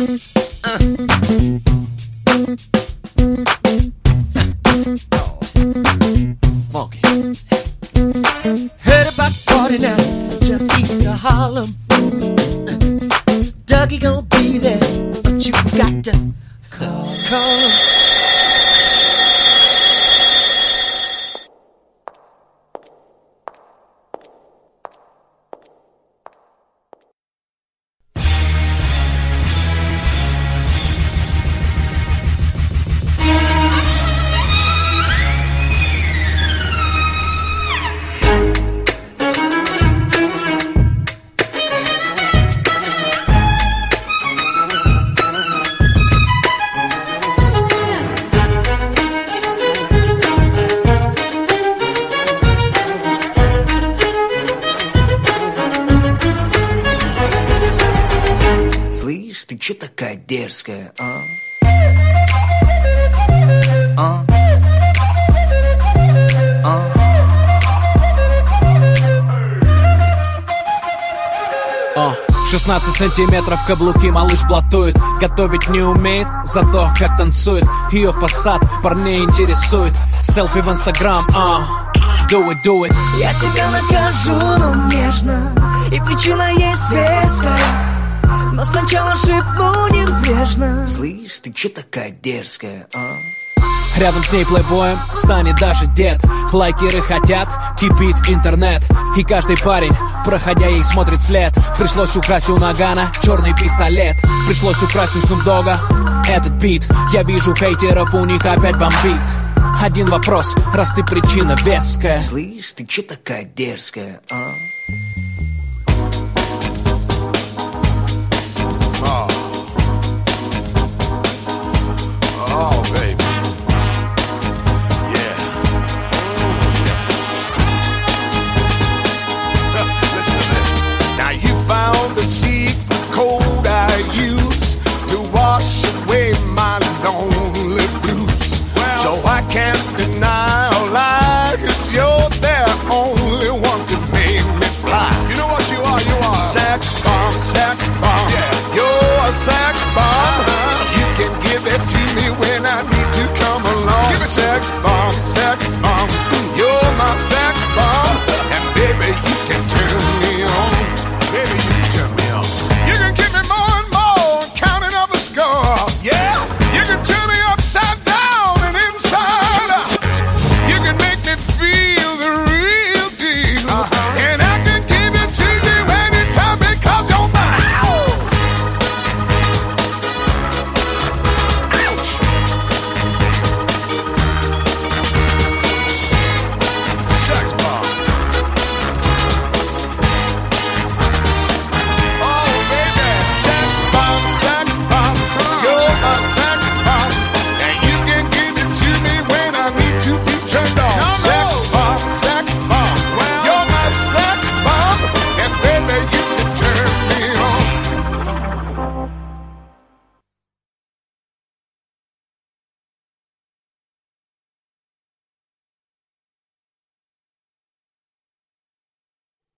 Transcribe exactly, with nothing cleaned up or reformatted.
Funky. Heard about party now, just east of Harlem. Dougie gon' be there, but you got to call, call. Ты чё такая дерзкая, а? А? А? А? шестнадцать сантиметров каблуки, малыш блатует. Готовить не умеет, зато как танцует. Ее фасад парней интересует. Селфи в инстаграм, а? Do it, do it. Я тебя накажу, но нежно. И причина есть веская. Но сначала шепну небрежно. Слышь, ты чё такая дерзкая, а? Рядом с ней плейбоем станет даже дед. Лайкеры хотят, кипит интернет. И каждый парень, проходя ей, смотрит след. Пришлось украсть у Нагана черный пистолет. Пришлось украсть у Снупдога этот бит. Я вижу хейтеров, у них опять бомбит. Один вопрос, раз ты причина веская. Слышь, ты чё такая дерзкая, а?